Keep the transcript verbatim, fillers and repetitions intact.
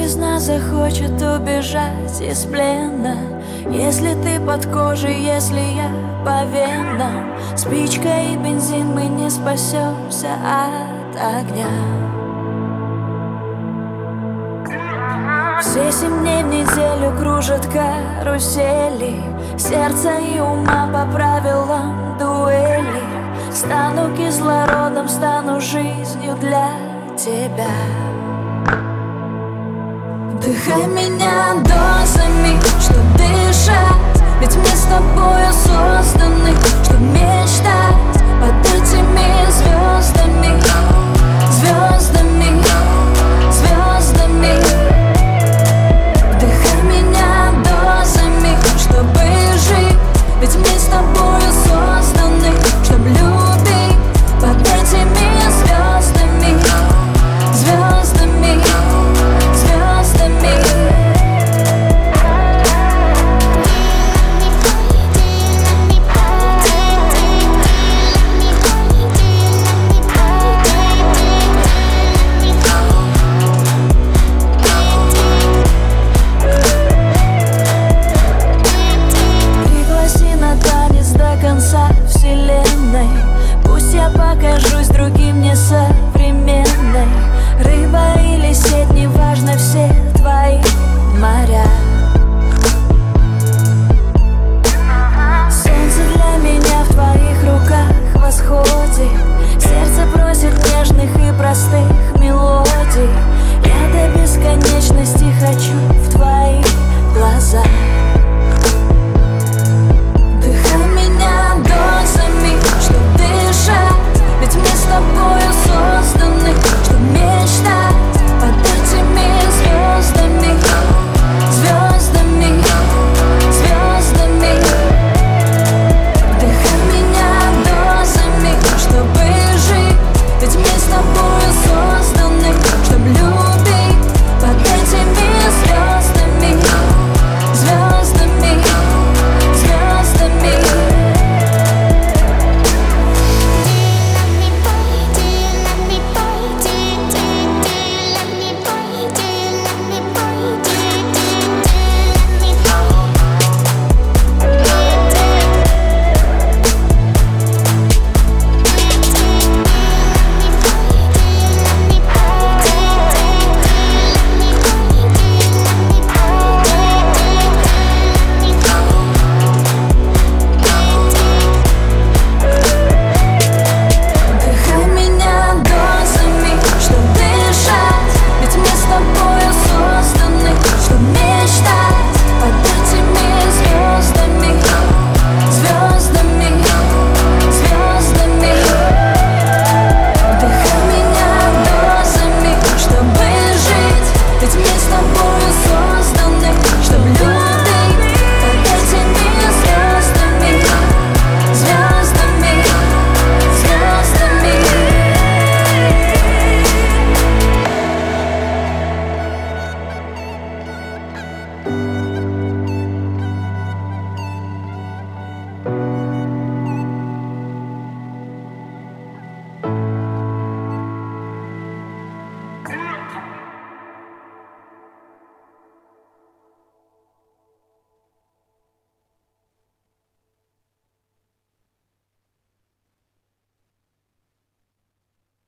из нас захочет убежать из плена? Если ты под кожей, если я по венам, спичка и бензин, мы не спасемся от огня. Все семь дней в неделю кружат карусели, сердца и ума по правилам дуэли. Стану кислородом, стану жизнью для тебя. Вдыхай меня дозами, чтоб дышать, ведь мы с тобою созданы, чтоб мечтать.